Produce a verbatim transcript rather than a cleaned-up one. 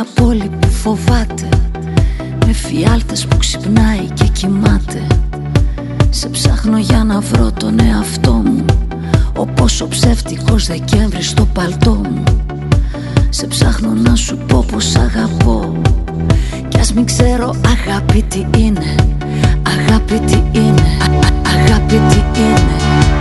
μια πόλη που φοβάται, με φιάλτες που ξυπνάει και κοιμάται. Σε ψάχνω για να βρω τον εαυτό μου, όπως ο ψεύτικος Δεκέμβρης στο παλτό μου. Σε ψάχνω να σου πω πως αγαπώ, κι ας μην ξέρω αγάπη τι είναι, αγάπη τι είναι, α, α, αγάπη τι είναι.